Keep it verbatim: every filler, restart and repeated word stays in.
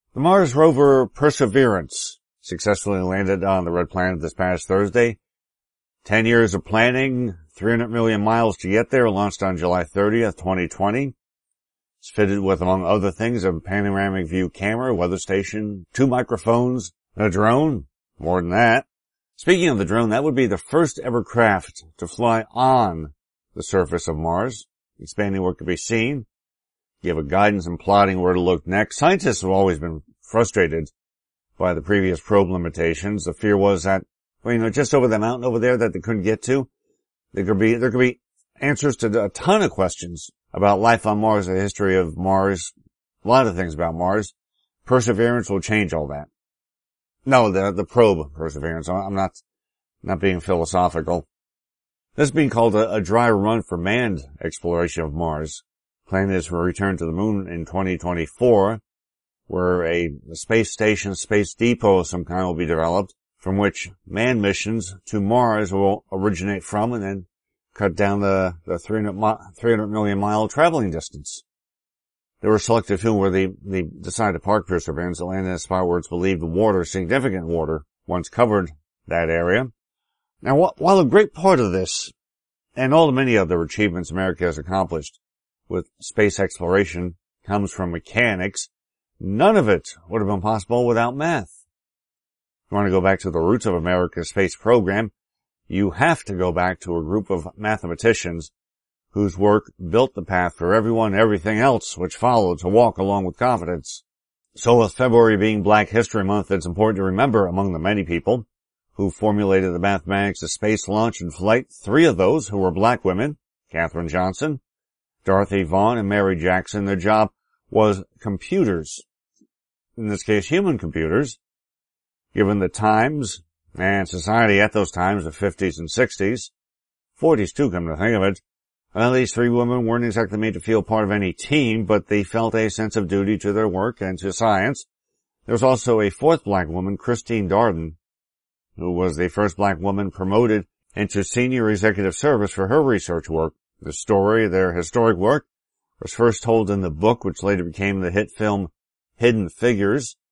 The Mars rover Perseverance successfully landed on the red planet this past Thursday. Ten years of planning, three hundred million miles to get there, launched on July thirtieth, twenty twenty. It's fitted with, among other things, a panoramic view camera, weather station, two microphones, a drone. More than that. Speaking of the drone, that would be the first ever craft to fly on the surface of Mars, expanding what could be seen, give a guidance and plotting where to look next. Scientists have always been frustrated by the previous probe limitations. The fear was that, well, you know, just over the mountain over there that they couldn't get to, there could be, there could be answers to a ton of questions about life on Mars, the history of Mars, a lot of things about Mars. Perseverance will change all that. No, the, the probe Perseverance. I'm not, not being philosophical. This is being called a, a dry run for manned exploration of Mars. Plan is for a return to the moon in twenty twenty-four, where a, a space station, space depot of some kind will be developed, from which manned missions to Mars will originate from and then cut down the, the three hundred million mile traveling distance. They were selected too where they, they decided to park Perseverance to land in a spot where it's believed water, significant water, once covered that area. Now, while a great part of this, and all the many other achievements America has accomplished with space exploration comes from mechanics, none of it would have been possible without math. If you want to go back to the roots of America's space program, you have to go back to a group of mathematicians whose work built the path for everyone and everything else which followed to walk along with confidence. So with February being Black History Month, it's important to remember among the many people who formulated the mathematics of space launch and flight, three of those who were black women, Katherine Johnson, Dorothy Vaughan, and Mary Jackson. Their job was computers, in this case human computers, given the times and society at those times, the fifties and sixties, forties too, come to think of it. Well, these three women weren't exactly made to feel part of any team, but they felt a sense of duty to their work and to science. There was also a fourth black woman, Christine Darden, who was the first black woman promoted into senior executive service for her research work. The story of their historic work was first told in the book, which later became the hit film Hidden Figures.